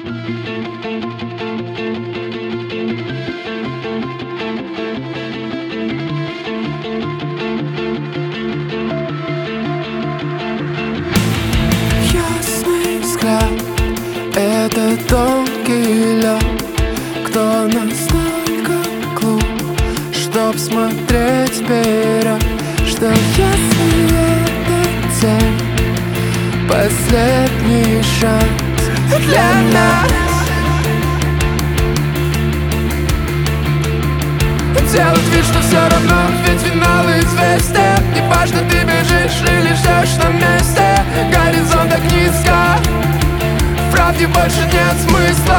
Ясный взгляд — это тонкий лед. Кто настолько глуп, чтоб смотреть вперед? Что если это тень, последний шанс для нас? Делать вид, что все равно, ведь финал известен. Не важно, ты бежишь или ждешь на месте. Горизонт так низко, в правде больше нет смысла.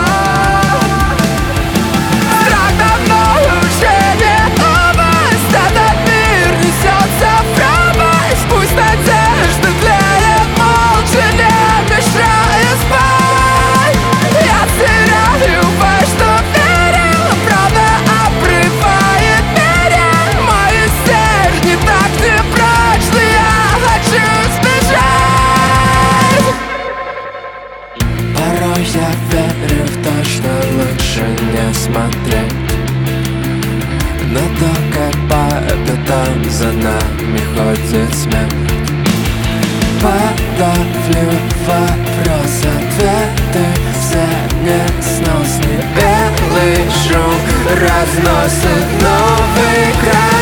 Страх давно уже не новость. Этот мир несется в пропасть. Пусть надежда тлеет молча, не мешая спать. Я теряю во что верил, правда обрывает берег. Мои стержни так непрочны, я хочу сбежать. Порой я верю в то, что лучше не смотреть на то, как по пятам за нами ходит смерть. Подавлю вопрос, ответы все несносные. Белый шум разносит новый край.